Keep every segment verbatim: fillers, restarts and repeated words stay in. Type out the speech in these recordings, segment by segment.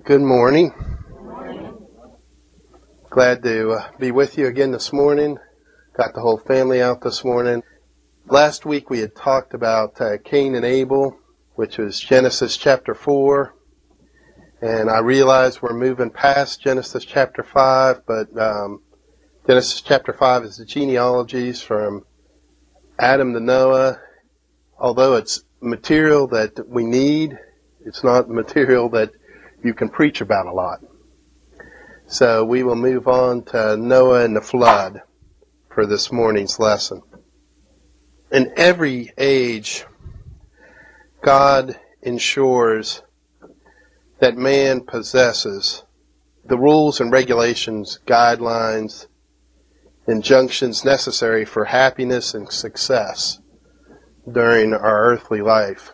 Good morning. Glad to uh, be with you again this morning. Got the whole family out this morning. Last week we had talked about uh, Cain and Abel, which was Genesis chapter four. And I realize we're moving past Genesis chapter five, but um, Genesis chapter five is the genealogies from Adam to Noah. Although it's material that we need, it's not material that you can preach about a lot. So we will move on to Noah and the flood for this morning's lesson. In every age, God ensures that man possesses the rules and regulations, guidelines, injunctions necessary for happiness and success during our earthly life.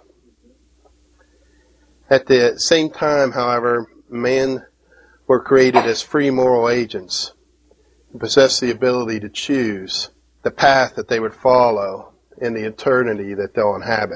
At the same time, however, men were created as free moral agents and possess the ability to choose the path that they would follow in the eternity that they'll inhabit.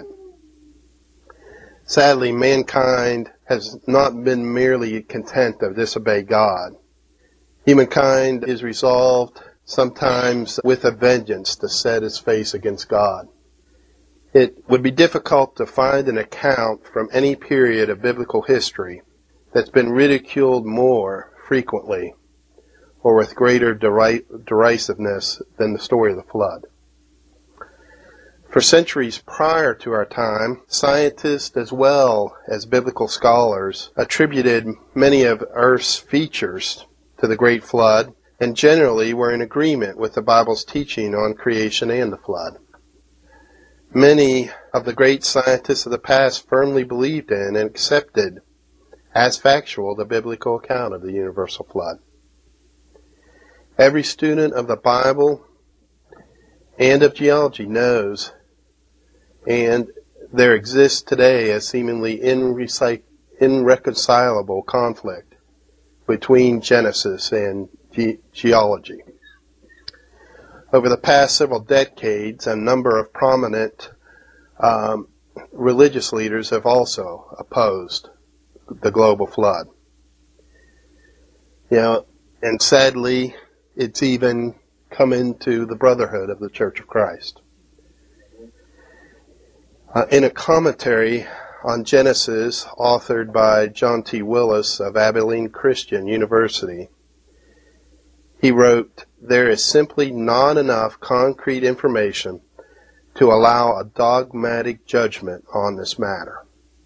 Sadly, mankind has not been merely content to disobey God. Humankind is resolved, sometimes with a vengeance, to set his face against God. It would be difficult to find an account from any period of biblical history that's been ridiculed more frequently or with greater deri- derisiveness than the story of the flood. For centuries prior to our time, scientists as well as biblical scholars attributed many of Earth's features to the Great Flood and generally were in agreement with the Bible's teaching on creation and the flood. Many of the great scientists of the past firmly believed in and accepted as factual the biblical account of the universal flood. Every student of the Bible and of geology knows, and there exists today a seemingly irreconcil- irreconcilable conflict between Genesis and ge- geology. Over the past several decades, a number of prominent um, religious leaders have also opposed the global flood. You know, and sadly, it's even come into the brotherhood of the Church of Christ. Uh, in a commentary on Genesis authored by John T. Willis of Abilene Christian University, he wrote, "There is simply not enough concrete information to allow a dogmatic judgment on this matter."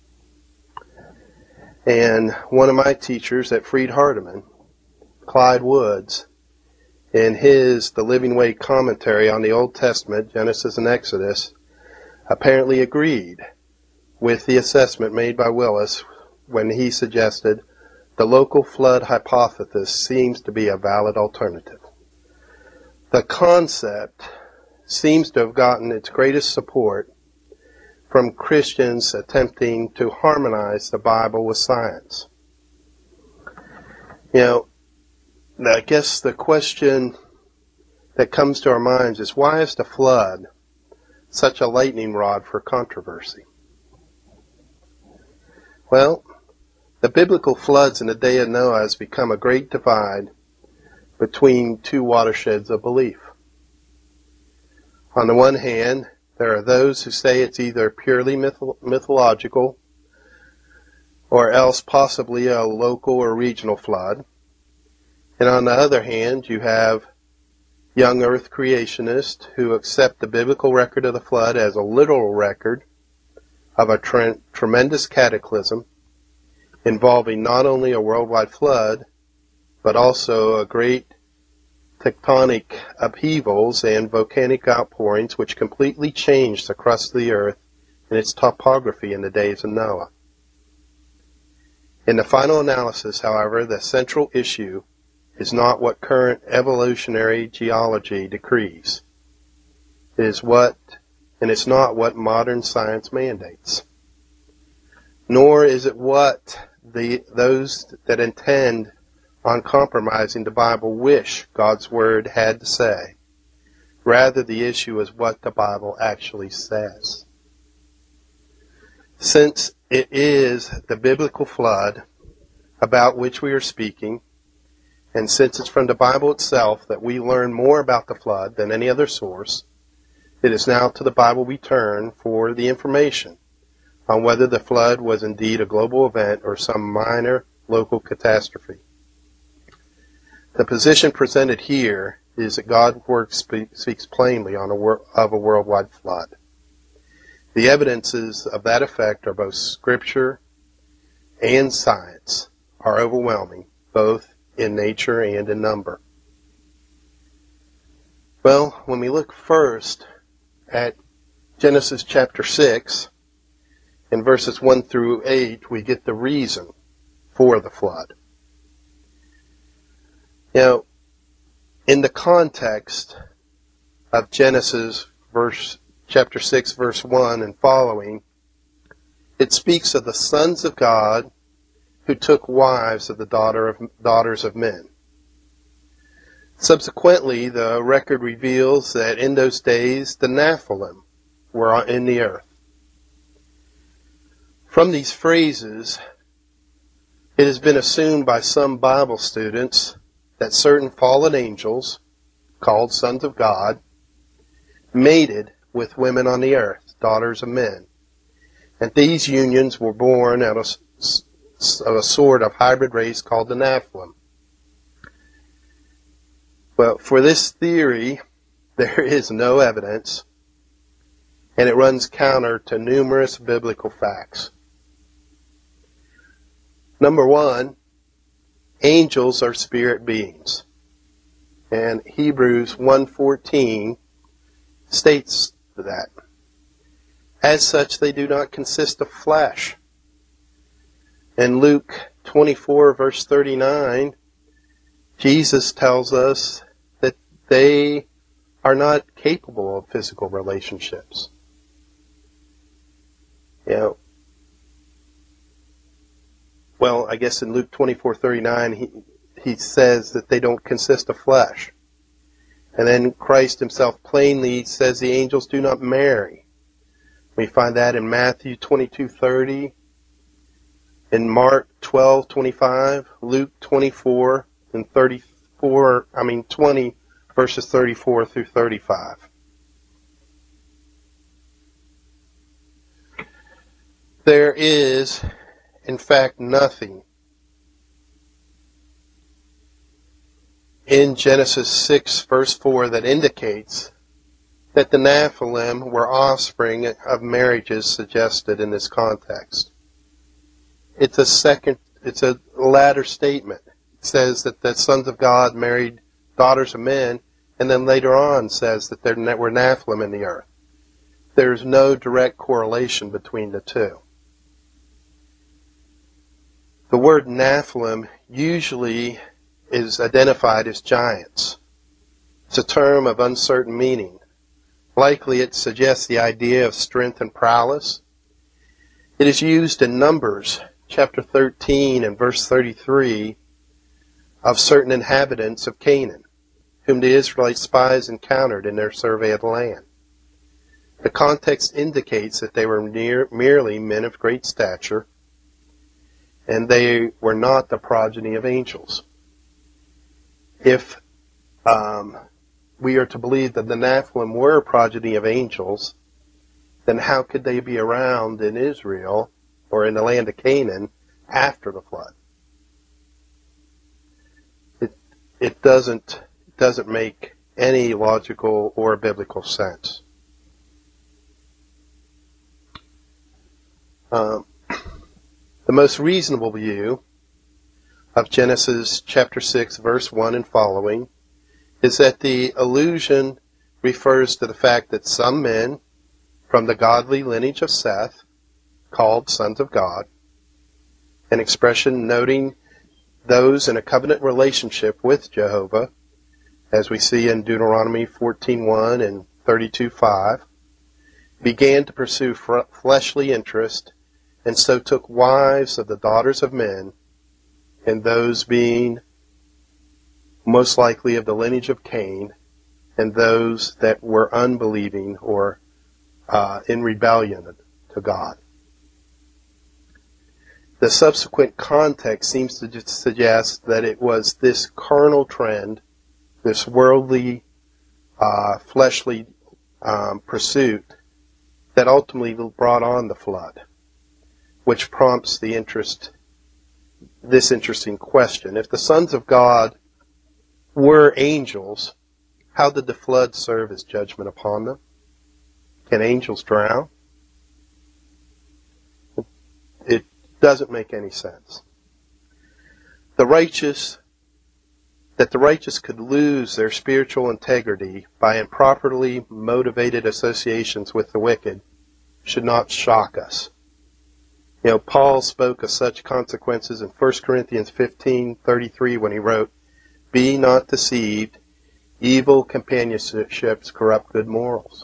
And one of my teachers at Freed Hardeman, Clyde Woods, in his The Living Way commentary on the Old Testament, Genesis and Exodus, apparently agreed with the assessment made by Willis when he suggested the local flood hypothesis seems to be a valid alternative. The concept seems to have gotten its greatest support from Christians attempting to harmonize the Bible with science. You know, I guess the question that comes to our minds is, why is the flood such a lightning rod for controversy? Well, the biblical floods in the day of Noah has become a great divide between two watersheds of belief. On the one hand, there are those who say it's either purely myth- mythological or else possibly a local or regional flood. And on the other hand, you have young earth creationists who accept the biblical record of the flood as a literal record of a tre- tremendous cataclysm involving not only a worldwide flood, but also a great tectonic upheavals and volcanic outpourings which completely changed the crust of the earth and its topography in the days of Noah. In the final analysis, however, the central issue is not what current evolutionary geology decrees. It is what, and it's not what modern science mandates. Nor is it what the those that intend on compromising the Bible wish God's Word had to say. Rather, the issue is what the Bible actually says. Since it is the biblical flood, about which we are speaking, and since it's from the Bible itself that we learn more about the flood than any other source, it is now to the Bible we turn for the information on whether the flood was indeed a global event or some minor local catastrophe. The position presented here is that God's word speaks plainly on a wor- of a worldwide flood. The evidences of that effect are both scripture and science are overwhelming, both in nature and in number. Well, when we look first at Genesis chapter six, in verses one through eight, we get the reason for the flood. Now, in the context of Genesis verse chapter six, verse one and following, it speaks of the sons of God who took wives of the daughter of, daughters of men. Subsequently, the record reveals that in those days the Nephilim were in the earth. From these phrases, it has been assumed by some Bible students that certain fallen angels, called sons of God, mated with women on the earth, daughters of men. And these unions were born out of, of a sort of hybrid race called the Nephilim. Well, for this theory, there is no evidence, and it runs counter to numerous biblical facts. Number one, angels are spirit beings. And Hebrews one fourteen states that. As such, they do not consist of flesh. In Luke twenty-four, verse thirty-nine, Jesus tells us that they are not capable of physical relationships. You know, well, I guess in Luke twenty-four thirty-nine, he, he says that they don't consist of flesh. And then Christ himself plainly says the angels do not marry. We find that in Matthew twenty-two thirty, in Mark twelve twenty-five, Luke twenty-four and thirty-four, I mean twenty, verses thirty-four through thirty-five. There is, in fact, nothing in Genesis six, verse four, that indicates that the Nephilim were offspring of marriages suggested in this context. It's a second, it's a latter statement. It says that the sons of God married daughters of men, and then later on says that there were Nephilim in the earth. There's no direct correlation between the two. The word Nephilim usually is identified as giants. It's a term of uncertain meaning. Likely it suggests the idea of strength and prowess. It is used in Numbers chapter thirteen and verse thirty-three of certain inhabitants of Canaan, whom the Israelite spies encountered in their survey of the land. The context indicates that they were near, merely men of great stature, and they were not the progeny of angels. If um, we are to believe that the Nephilim were a progeny of angels, then how could they be around in Israel or in the land of Canaan after the flood? It it doesn't it doesn't make any logical or biblical sense. Um, the most reasonable view of Genesis chapter six, verse one and following is that the allusion refers to the fact that some men from the godly lineage of Seth, called sons of God, an expression noting those in a covenant relationship with Jehovah, as we see in Deuteronomy fourteen one and thirty-two five, began to pursue fleshly interest, and so took wives of the daughters of men, and those being most likely of the lineage of Cain, and those that were unbelieving or uh, in rebellion to God. The subsequent context seems to just suggest that it was this carnal trend, this worldly, uh, fleshly um, pursuit that ultimately brought on the flood, which prompts the interest, this interesting question. If the sons of God were angels, how did the flood serve as judgment upon them? Can angels drown? It doesn't make any sense. The righteous, that the righteous could lose their spiritual integrity by improperly motivated associations with the wicked should not shock us. You know, Paul spoke of such consequences in First Corinthians fifteen thirty-three when he wrote, "Be not deceived, evil companionships corrupt good morals."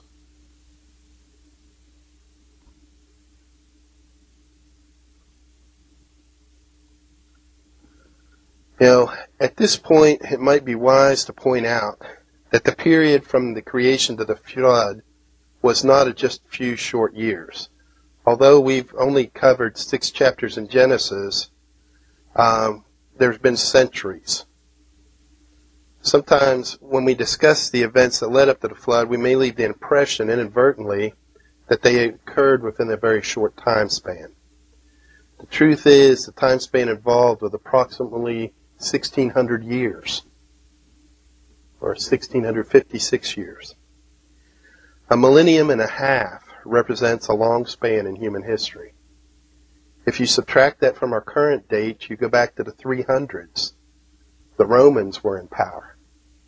You know, at this point, it might be wise to point out that the period from the creation to the flood was not a just few short years. Although we've only covered six chapters in Genesis, um, there's been centuries. Sometimes when we discuss the events that led up to the flood, we may leave the impression inadvertently that they occurred within a very short time span. The truth is, the time span involved was approximately sixteen hundred years, or one thousand six hundred fifty-six years. A millennium and a half represents a long span in human history. If you subtract that from our current date, you go back to the three hundreds. The Romans were in power.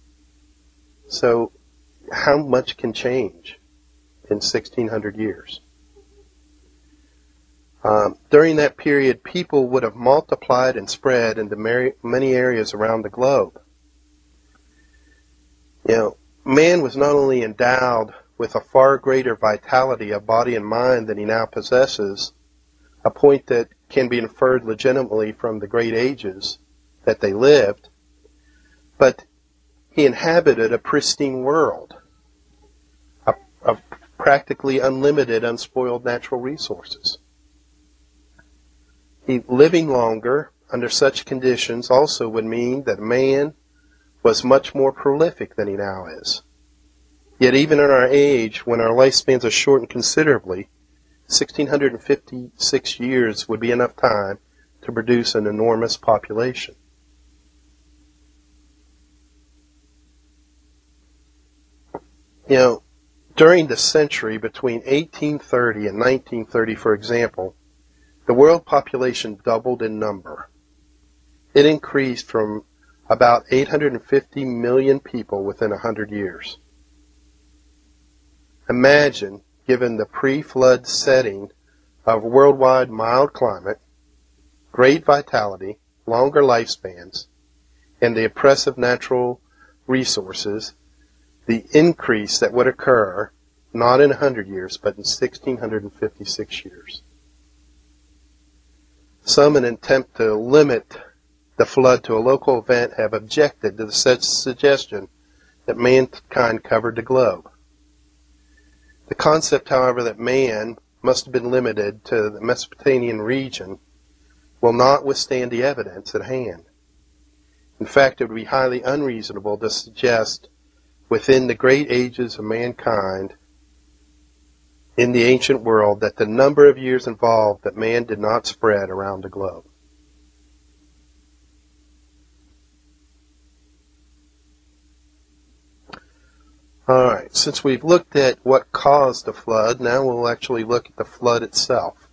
So how much can change in sixteen hundred years? Um, during that period, people would have multiplied and spread into many areas around the globe. You know, man was not only endowed with a far greater vitality of body and mind than he now possesses, a point that can be inferred legitimately from the great ages that they lived, but he inhabited a pristine world of, of practically unlimited, unspoiled natural resources. He, living longer under such conditions also would mean that man was much more prolific than he now is. Yet even in our age, when our lifespans are shortened considerably, one thousand six hundred fifty-six years would be enough time to produce an enormous population. You know, during the century between eighteen thirty and nineteen thirty, for example, the world population doubled in number. It increased from about eight hundred fifty million people within one hundred years. Imagine, given the pre-flood setting of worldwide mild climate, great vitality, longer lifespans, and the oppressive natural resources, the increase that would occur not in one hundred years, but in one thousand six hundred fifty-six years. Some, in an attempt to limit the flood to a local event, have objected to the such suggestion that mankind covered the globe. The concept, however, that man must have been limited to the Mesopotamian region will not withstand the evidence at hand. In fact, it would be highly unreasonable to suggest within the great ages of mankind in the ancient world that the number of years involved that man did not spread around the globe. All right, since we've looked at what caused the flood, now we'll actually look at the flood itself.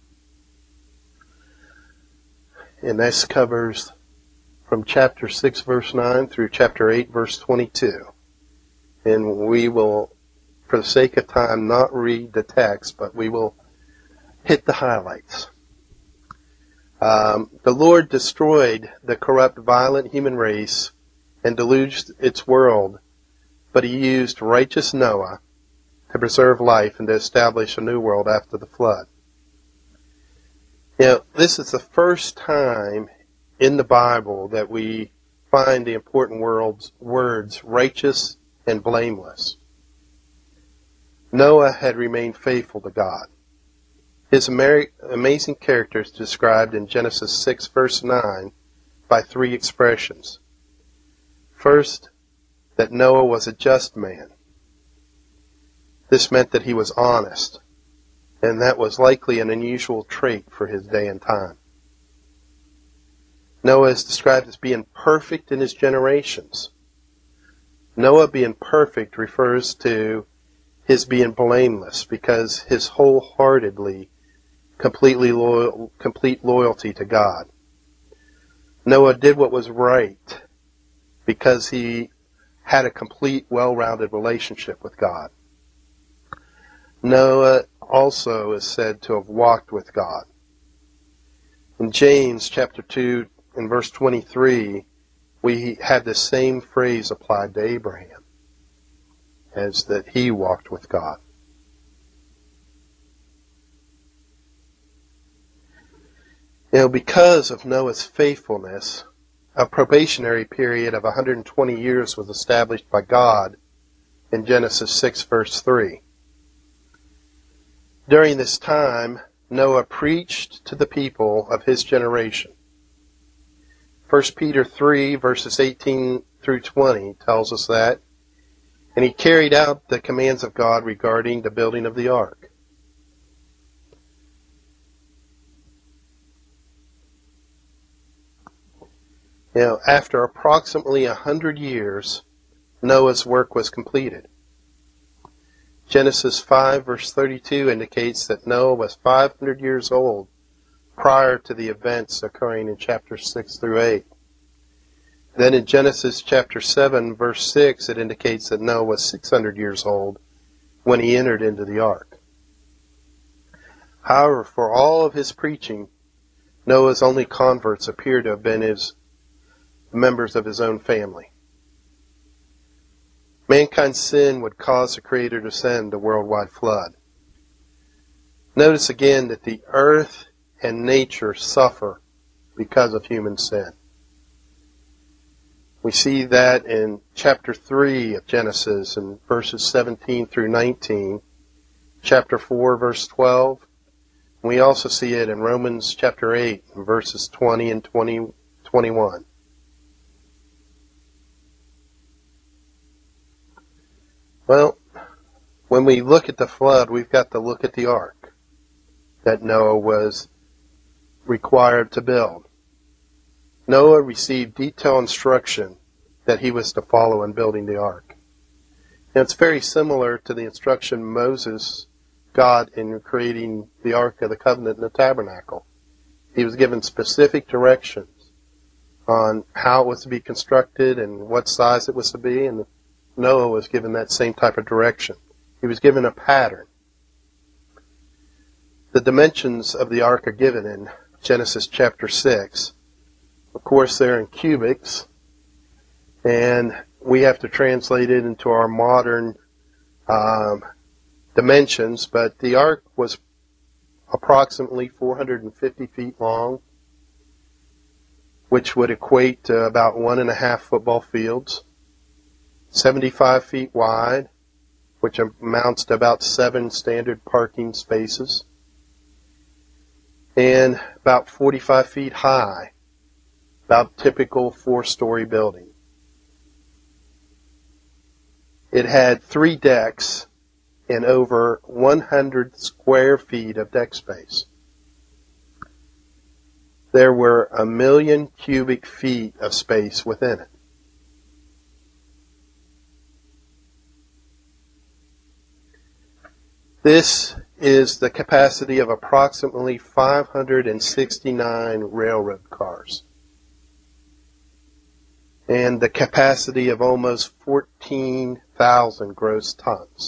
And this covers from chapter six, verse nine through chapter eight, verse twenty-two. And we will, for the sake of time, not read the text, but we will hit the highlights. Um, the Lord destroyed the corrupt, violent human race and deluged its world, but he used righteous Noah to preserve life and to establish a new world after the flood. You know, this is the first time in the Bible that we find the important words, words righteous and blameless. Noah had remained faithful to God. His amazing character is described in Genesis six, verse nine, by three expressions. First, that Noah was a just man. This meant that he was honest, and that was likely an unusual trait for his day and time. Noah is described as being perfect in his generations. Noah being perfect refers to his being blameless because his wholeheartedly, completely loyal, complete loyalty to God. Noah did what was right because he had a complete, well-rounded relationship with God. Noah also is said to have walked with God. In James chapter two and verse twenty-three, we had the same phrase applied to Abraham, as that he walked with God. You know, because of Noah's faithfulness, a probationary period of one hundred twenty years was established by God in Genesis six, verse three. During this time, Noah preached to the people of his generation. First Peter three, verses eighteen through twenty tells us that, and he carried out the commands of God regarding the building of the ark. You know, after approximately a hundred years, Noah's work was completed. Genesis five, verse thirty-two indicates that Noah was five hundred years old prior to the events occurring in chapters six through eight. Then in Genesis chapter seven, verse six, it indicates that Noah was six hundred years old when he entered into the ark. However, for all of his preaching, Noah's only converts appear to have been his members of his own family. Mankind's sin would cause the Creator to send a worldwide flood. Notice again that the earth and nature suffer because of human sin. We see that in chapter three of Genesis in verses seventeen through nineteen, chapter four, verse twelve. We also see it in Romans chapter eight, in verses twenty and twenty, twenty-one. Well, when we look at the flood, we've got to look at the ark that Noah was required to build. Noah received detailed instruction that he was to follow in building the ark. And it's very similar to the instruction Moses got in creating the Ark of the Covenant in the tabernacle. He was given specific directions on how it was to be constructed and what size it was to be, and Noah was given that same type of direction. He was given a pattern. The dimensions of the ark are given in Genesis chapter six. Of course, they're in cubits, and we have to translate it into our modern um, dimensions, but the ark was approximately four hundred fifty feet long, which would equate to about one and a half football fields. seventy-five feet wide, which amounts to about seven standard parking spaces, and about forty-five feet high, about typical four-story building. It had three decks and over one hundred square feet of deck space. There were a million cubic feet of space within it. This is the capacity of approximately five hundred sixty-nine railroad cars, and the capacity of almost fourteen thousand gross tons.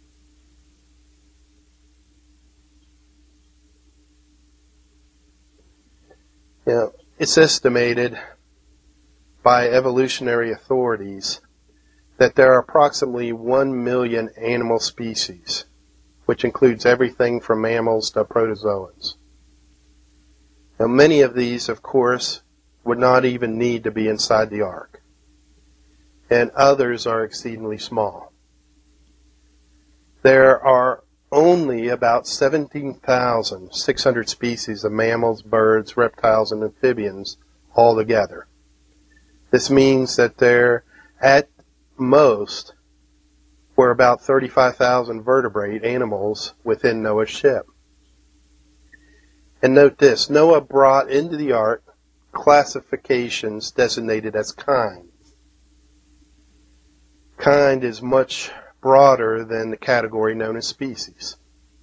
You know, it's estimated by evolutionary authorities that there are approximately one million animal species, which includes everything from mammals to protozoans. Now, many of these, of course, would not even need to be inside the ark, and others are exceedingly small. There are only about seventeen thousand six hundred species of mammals, birds, reptiles, and amphibians altogether. This means that there, at most, were about thirty-five thousand vertebrate animals within Noah's ship. And note this, Noah brought into the ark classifications designated as kind. Kind is much broader than the category known as species.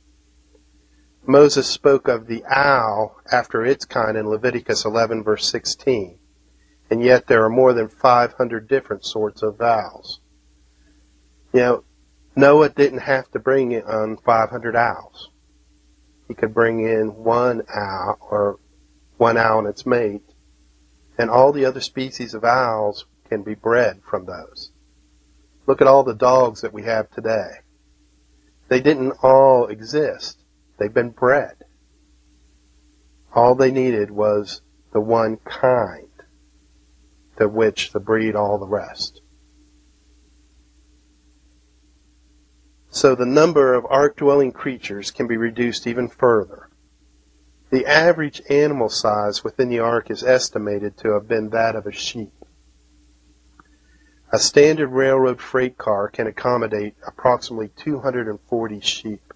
Moses spoke of the owl after its kind in Leviticus eleven verse sixteen, and yet there are more than five hundred different sorts of owls. You know, Noah didn't have to bring in five hundred owls. He could bring in one owl or one owl and its mate, and all the other species of owls can be bred from those. Look at all the dogs that we have today. They didn't all exist. They've been bred. All they needed was the one kind to which to breed all the rest. So the number of ark-dwelling creatures can be reduced even further. The average animal size within the ark is estimated to have been that of a sheep. A standard railroad freight car can accommodate approximately two hundred forty sheep.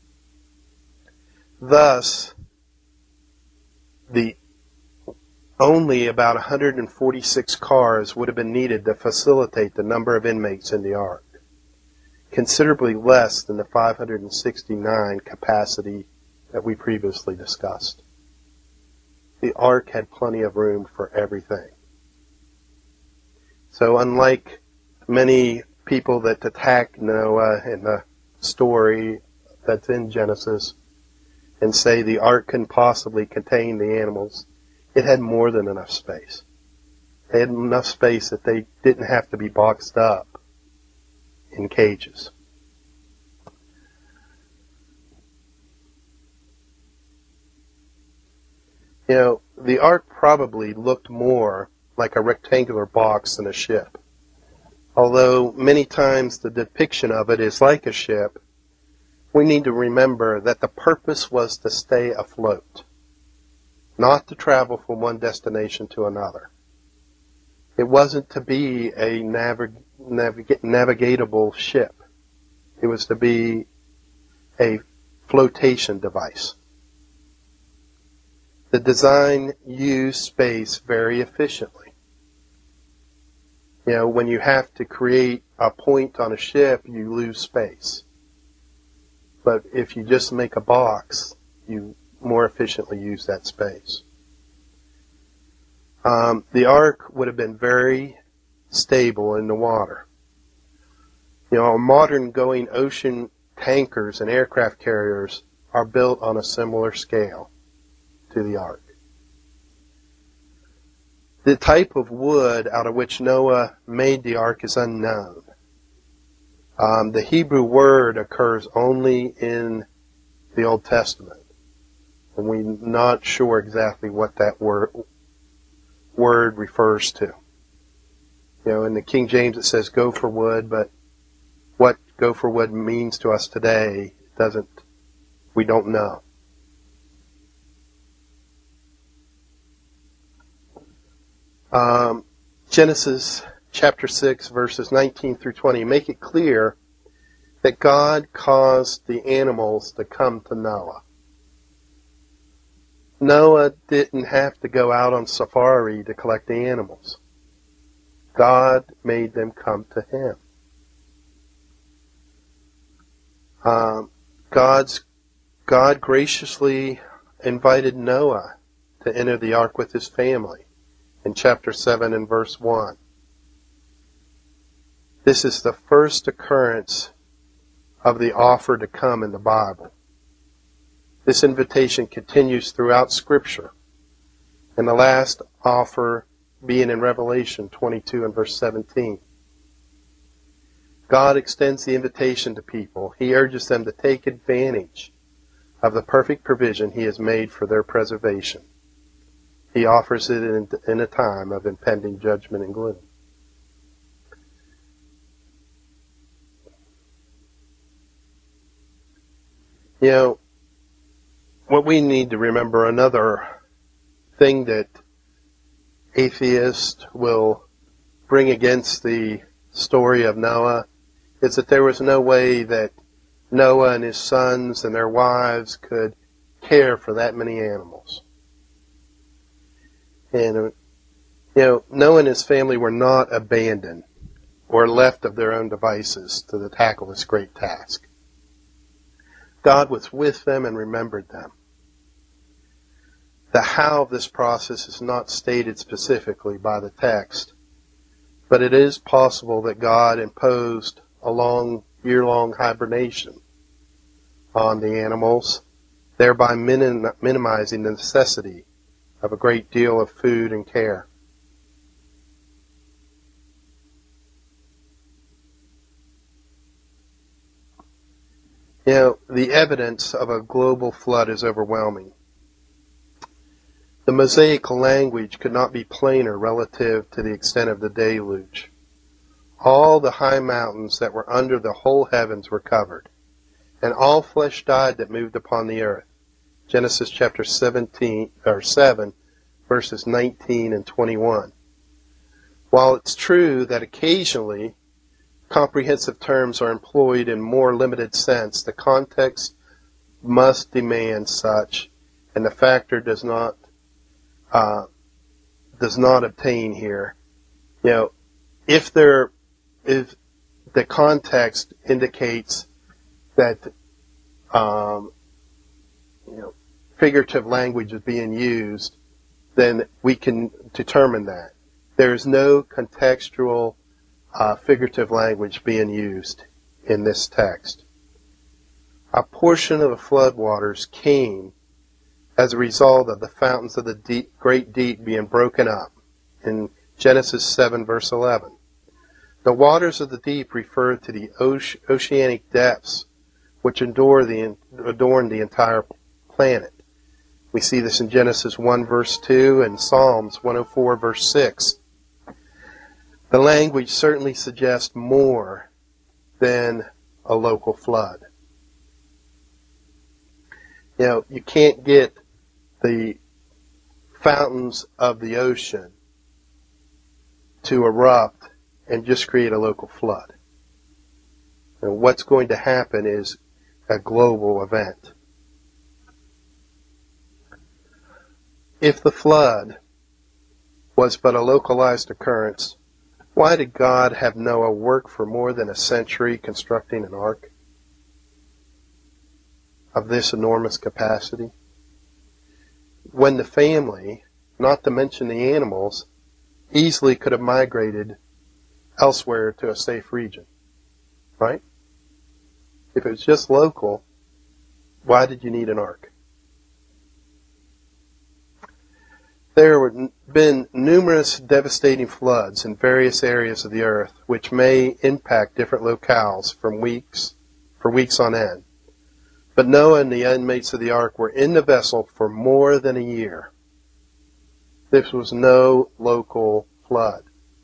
Thus, the only about one hundred forty-six cars would have been needed to facilitate the number of inmates in the ark, considerably less than the five hundred sixty-nine capacity that we previously discussed. The ark had plenty of room for everything. So unlike many people that attack Noah in the story that's in Genesis and say the ark couldn't possibly contain the animals, it had more than enough space. They had enough space that they didn't have to be boxed up in cages. You know, the ark probably looked more like a rectangular box than a ship. Although many times the depiction of it is like a ship, we need to remember that the purpose was to stay afloat, not to travel from one destination to another. It wasn't to be a navig- navig- navigatable ship. It was to be a flotation device. The design used space very efficiently. You know, when you have to create a point on a ship, you lose space. But if you just make a box, you more efficiently use that space. Um, the ark would have been very stable in the water. You know, modern going ocean tankers and aircraft carriers are built on a similar scale to the ark. The type of wood out of which Noah made the ark is unknown. Um, the Hebrew word occurs only in the Old Testament, and we're not sure exactly what that word word refers to. You know, in the King James it says gopher wood, but what gopher wood means to us today doesn't, we don't know. Um, Genesis chapter six, verses nineteen through twenty make it clear that God caused the animals to come to Noah. Noah didn't have to go out on safari to collect the animals. God made them come to him. Um, God's, God graciously invited Noah to enter the ark with his family in chapter seven and verse one. This is the first occurrence of the offer to come in the Bible. This invitation continues throughout Scripture, and the last offer being in Revelation twenty-two and verse seventeen. God extends the invitation to people. He urges them to take advantage of the perfect provision He has made for their preservation. He offers it in, in a time of impending judgment and gloom. You know, what we need to remember, another thing that atheists will bring against the story of Noah is that there was no way that Noah and his sons and their wives could care for that many animals. And, uh, you know, Noah and his family were not abandoned or left of their own devices to tackle this great task. God was with them and remembered them. The how of this process is not stated specifically by the text, but it is possible that God imposed a long, year-long hibernation on the animals, thereby minim- minimizing the necessity of a great deal of food and care. You know, the evidence of a global flood is overwhelming. The Mosaic language could not be plainer relative to the extent of the deluge. All the high mountains that were under the whole heavens were covered, and all flesh died that moved upon the earth. Genesis chapter seventeen or seven, verses nineteen and twenty-one. While it's true that occasionally comprehensive terms are employed in more limited sense, the context must demand such, and the factor does not uh, does not obtain here. You know, if there if the context indicates that um, you know figurative language is being used, then we can determine that. There is no contextual uh, figurative language being used in this text. A portion of the floodwaters came as a result of the fountains of the deep, great deep being broken up in Genesis seven, verse eleven. The waters of the deep refer to the oce- oceanic depths which endure the, adorn the entire planet. We see this in Genesis one, verse two, and Psalms one oh four, verse six. The language certainly suggests more than a local flood. You know, you can't get the fountains of the ocean to erupt and just create a local flood. And what's going to happen is a global event. If the flood was but a localized occurrence, why did God have Noah work for more than a century constructing an ark of this enormous capacity, when the family, not to mention the animals, easily could have migrated elsewhere to a safe region? Right? If it was just local, why did you need an ark? There have been numerous devastating floods in various areas of the earth which may impact different locales from weeks, for weeks on end. But Noah and the inmates of the ark were in the vessel for more than a year. This was no local flood.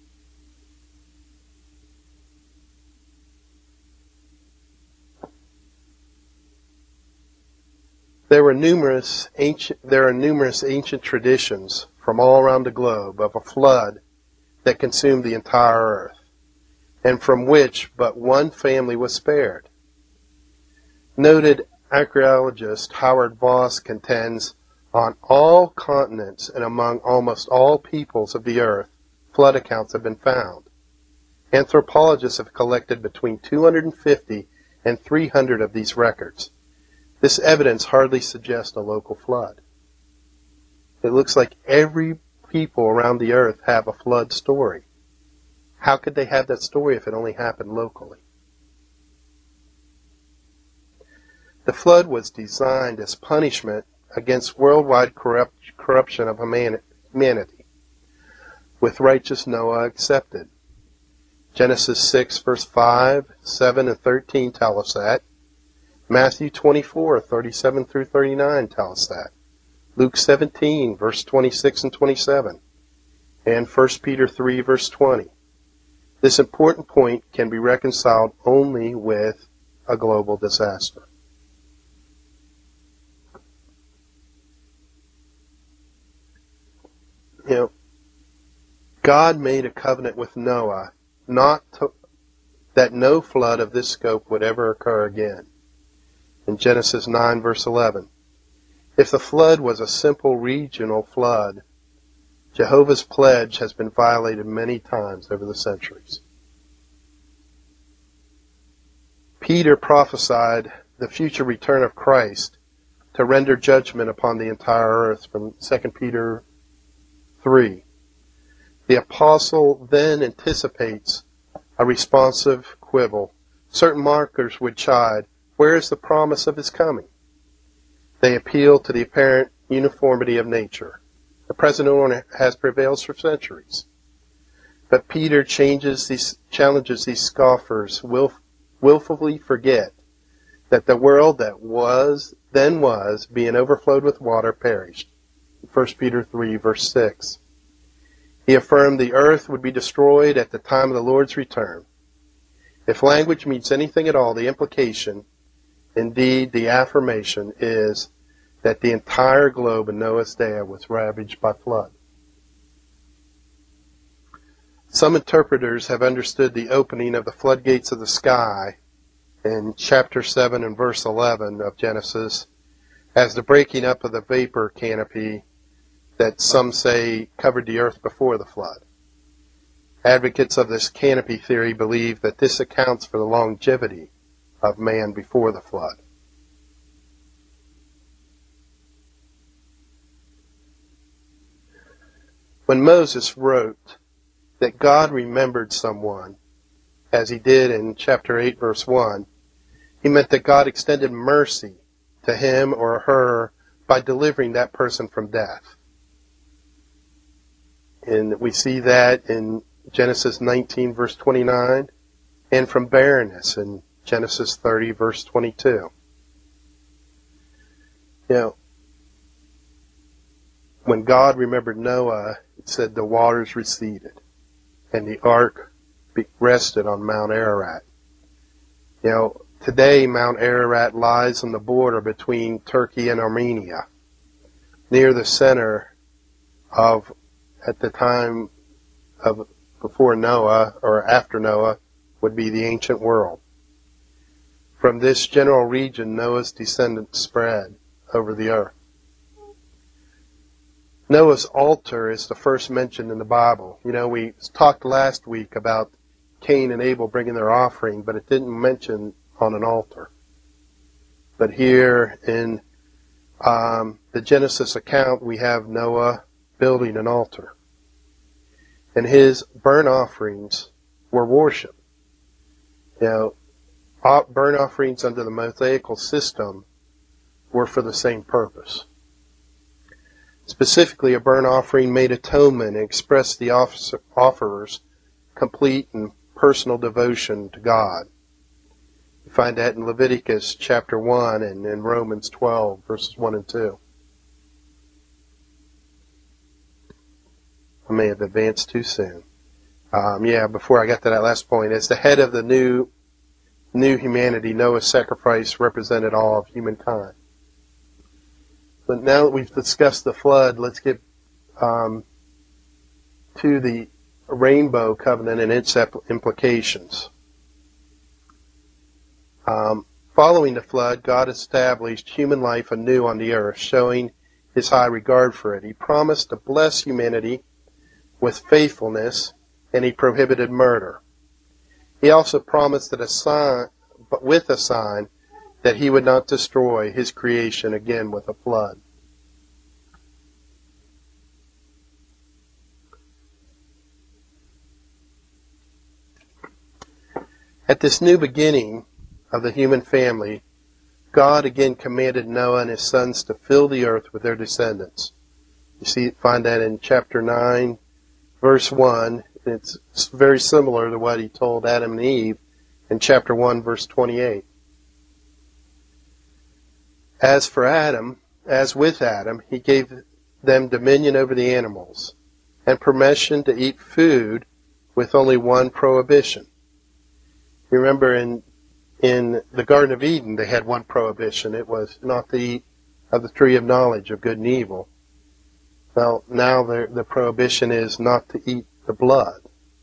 There were numerous ancient, there are numerous ancient traditions from all around the globe of a flood that consumed the entire earth, and from which but one family was spared. Noted archaeologist Howard Voss contends on all continents and among almost all peoples of the earth, flood accounts have been found. Anthropologists have collected between two hundred fifty and three hundred of these records. This evidence hardly suggests a local flood. It looks like every people around the earth have a flood story. How could they have that story if it only happened locally? The flood was designed as punishment against worldwide corrupt, corruption of humanity, with righteous Noah accepted. Genesis six, verse five, seven, and thirteen tell us that. Matthew twenty-four, thirty-seven through thirty-nine tell us that. Luke seventeen, verse twenty-six and twenty-seven. And First Peter three, verse twenty. This important point can be reconciled only with a global disaster. You know, God made a covenant with Noah not to, that no flood of this scope would ever occur again. In Genesis nine, verse eleven. If the flood was a simple regional flood, Jehovah's pledge has been violated many times over the centuries. Peter prophesied the future return of Christ to render judgment upon the entire earth from Second Peter three. The apostle then anticipates a responsive quibble. Certain markers would chide, where is the promise of his coming? They appeal to the apparent uniformity of nature. The present order has prevailed for centuries. But Peter changes these, challenges these scoffers will, willfully forget that the world that was, then was, being overflowed with water, perished. First Peter three, verse six. He affirmed the earth would be destroyed at the time of the Lord's return. If language means anything at all, the implication, indeed the affirmation, is that the entire globe in Noah's day was ravaged by flood. Some interpreters have understood the opening of the floodgates of the sky in chapter seven and verse eleven of Genesis as the breaking up of the vapor canopy that some say covered the earth before the flood. Advocates of this canopy theory believe that this accounts for the longevity of man before the flood. When Moses wrote that God remembered someone, as he did in chapter eight, verse one, he meant that God extended mercy to him or her by delivering that person from death. And we see that in Genesis nineteen, verse twenty-nine, and from barrenness in Genesis thirty, verse twenty-two. You know, when God remembered Noah, it said the waters receded, and the ark rested on Mount Ararat. You know, today Mount Ararat lies on the border between Turkey and Armenia, near the center of, at the time of before Noah, or after Noah, would be the ancient world. From this general region, Noah's descendants spread over the earth. Noah's altar is the first mentioned in the Bible. You know, we talked last week about Cain and Abel bringing their offering, but it didn't mention on an altar. But here in um, the Genesis account, we have Noah building an altar. And his burnt offerings were worship. You know, burnt offerings under the Mosaical system were for the same purpose. Specifically, a burnt offering made atonement and expressed the offerer's complete and personal devotion to God. You find that in Leviticus chapter one and in Romans twelve, verses one and two. I may have advanced too soon. Um, yeah, before I got to that last point, as the head of the new, new humanity, Noah's sacrifice represented all of humankind. But now that we've discussed the flood, let's get um, to the rainbow covenant and its implications. Um, following the flood, God established human life anew on the earth, showing his high regard for it. He promised to bless humanity with faithfulness, and he prohibited murder. He also promised that a sign, but with a sign, that he would not destroy his creation again with a flood. At this new beginning of the human family, God again commanded Noah and his sons to fill the earth with their descendants. You see, find that in chapter nine, verse one. It's very similar to what he told Adam and Eve in chapter one, verse twenty-eight. As for Adam, as with Adam, he gave them dominion over the animals and permission to eat food with only one prohibition. Remember in in the Garden of Eden they had one prohibition. It was not to eat of the tree of knowledge of good and evil. Well, now the, the prohibition is not to eat the blood.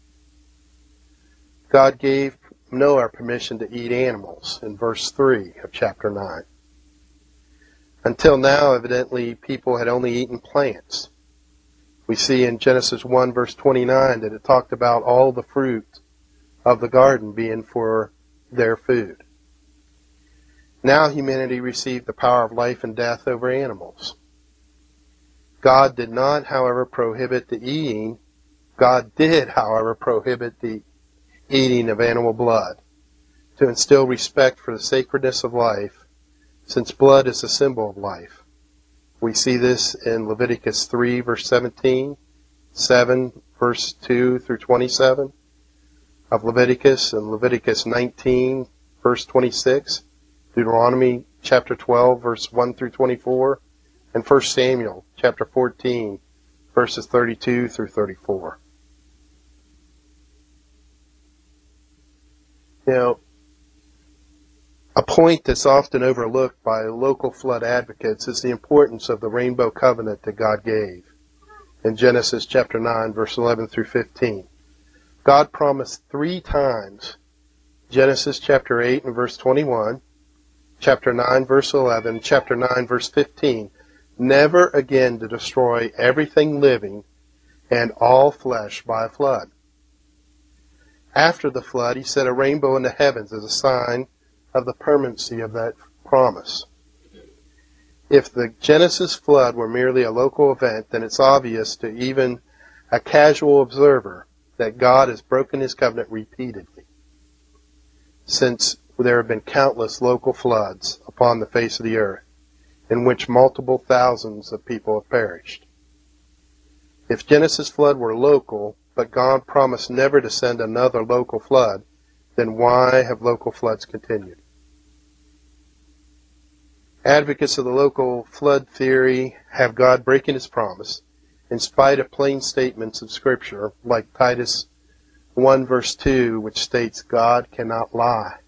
God gave Noah permission to eat animals in verse three of chapter nine. Until now, evidently, people had only eaten plants. We see in Genesis one, verse twenty-nine, that it talked about all the fruit of the garden being for their food. Now humanity received the power of life and death over animals. God did not, however, prohibit the eating. God did, however, prohibit the eating of animal blood to instill respect for the sacredness of life, since blood is a symbol of life. We see this in Leviticus three, verse seventeen, seven, verse two through twenty-seven of Leviticus, and Leviticus nineteen, verse twenty-six, Deuteronomy chapter twelve, verse one through twenty-four, and First Samuel chapter fourteen, verses thirty-two through thirty-four. You know, a point that's often overlooked by local flood advocates is the importance of the rainbow covenant that God gave in Genesis chapter nine, verse eleven through fifteen. God promised three times, Genesis chapter eight and verse twenty-one, chapter nine, verse eleven, chapter nine, verse fifteen, never again to destroy everything living and all flesh by a flood. After the flood, he set a rainbow in the heavens as a sign of the permanency of that promise. If the Genesis flood were merely a local event, then it's obvious to even a casual observer that God has broken his covenant repeatedly, since there have been countless local floods upon the face of the earth, in which multiple thousands of people have perished. If Genesis flood were local, but God promised never to send another local flood, then why have local floods continued? Advocates of the local flood theory have God breaking his promise in spite of plain statements of Scripture, like Titus one verse two, which states God cannot lie.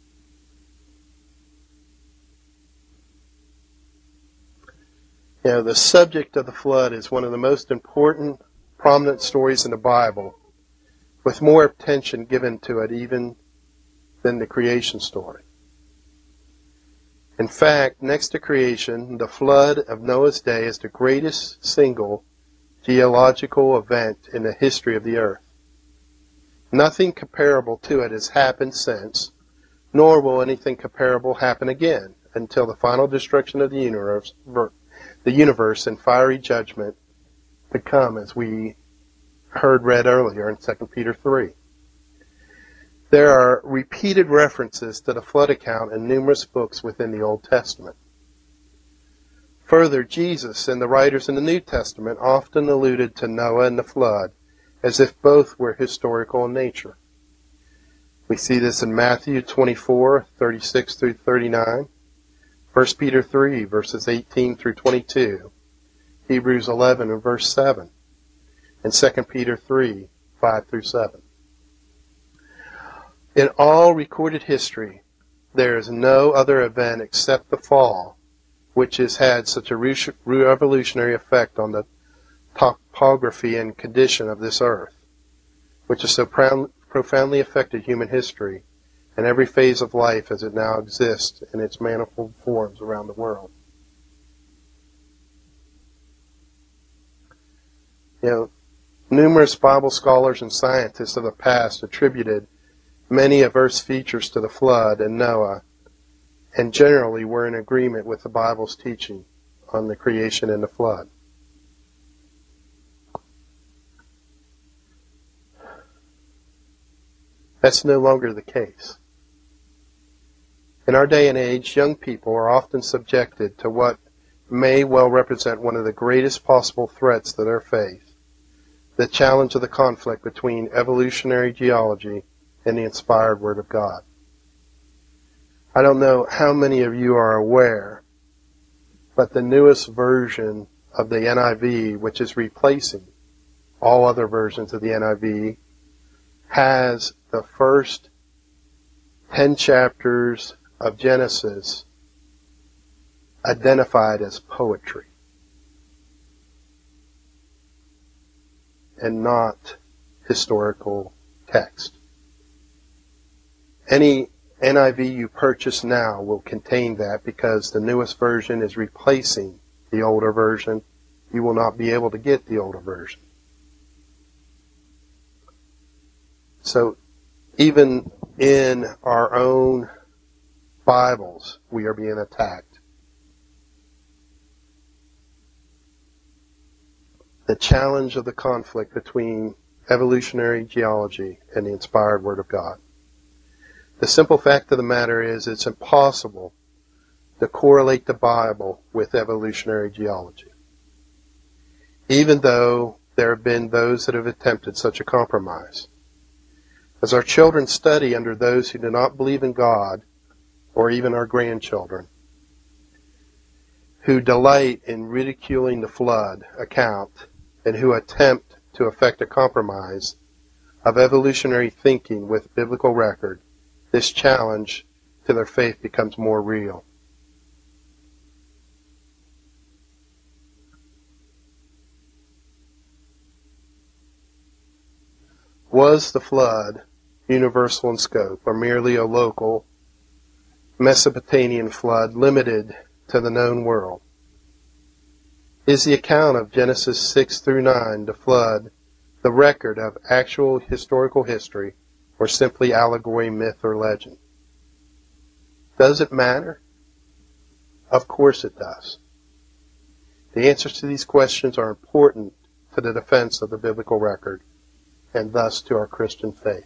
You know, the subject of the flood is one of the most important, prominent stories in the Bible, with more attention given to it even than the creation story. In fact, next to creation, the flood of Noah's day is the greatest single geological event in the history of the earth. Nothing comparable to it has happened since, nor will anything comparable happen again until the final destruction of the universe, the universe and fiery judgment to come, as we heard read earlier in Second Peter three. There are repeated references to the flood account in numerous books within the Old Testament. Further, Jesus and the writers in the New Testament often alluded to Noah and the flood as if both were historical in nature. We see this in Matthew twenty-four, thirty-six through thirty-nine, First Peter three, verses eighteen through twenty-two, Hebrews eleven and verse seven, and Second Peter three, five through seven. In all recorded history, there is no other event except the fall which has had such a revolutionary effect on the topography and condition of this earth, which has so profoundly affected human history and every phase of life as it now exists in its manifold forms around the world. You know, numerous Bible scholars and scientists of the past attributed many of Earth's features to the flood and Noah, and generally were in agreement with the Bible's teaching on the creation and the flood. That's no longer the case. In our day and age, young people are often subjected to what may well represent one of the greatest possible threats to their faith, the challenge of the conflict between evolutionary geology and the inspired Word of God. I don't know how many of you are aware, but the newest version of the N I V, which is replacing all other versions of the N I V, has the first ten chapters of Genesis identified as poetry. and not historical text. Any N I V you purchase now will contain that because the newest version is replacing the older version. You will not be able to get the older version. So even in our own Bibles, we are being attacked. The challenge of the conflict between evolutionary geology and the inspired Word of God. The simple fact of the matter is it's impossible to correlate the Bible with evolutionary geology. Even though there have been those that have attempted such a compromise. As our children study under those who do not believe in God, or even our grandchildren, who delight in ridiculing the flood account and who attempt to effect a compromise of evolutionary thinking with biblical record, this challenge to their faith becomes more real. Was the flood universal in scope, or merely a local Mesopotamian flood limited to the known world? Is the account of Genesis six through nine, the flood, the record of actual historical history, or simply allegory, myth, or legend? Does it matter? Of course it does. The answers to these questions are important to the defense of the biblical record, and thus to our Christian faith.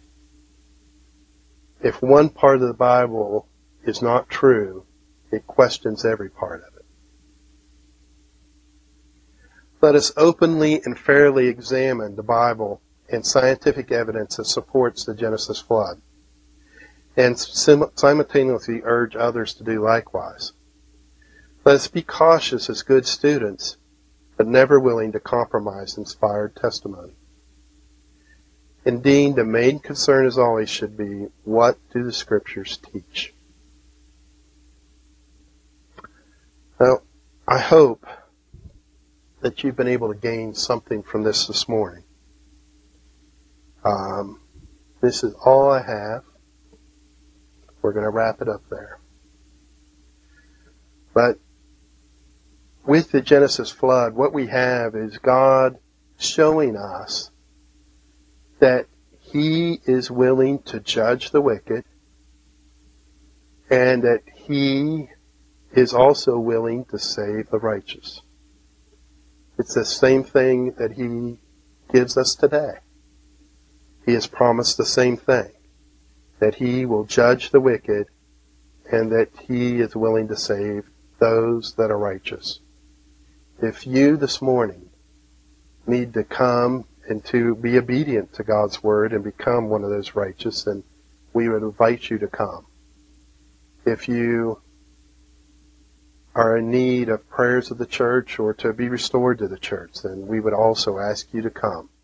If one part of the Bible is not true, it questions every part of it. Let us openly and fairly examine the Bible and scientific evidence that supports the Genesis flood, and sim- simultaneously urge others to do likewise. Let us be cautious as good students, but never willing to compromise inspired testimony. Indeed, the main concern as always should be, what do the Scriptures teach? Now, I hope that you've been able to gain something from this this morning. Um, this is all I have. We're going to wrap it up there. But with the Genesis flood, what we have is God showing us that He is willing to judge the wicked, and that He is also willing to save the righteous. It's the same thing that He gives us today. He has promised the same thing, that He will judge the wicked and that He is willing to save those that are righteous. If you this morning need to come and to be obedient to God's Word and become one of those righteous, then we would invite you to come. If you are in need of prayers of the church or to be restored to the church, then we would also ask you to come.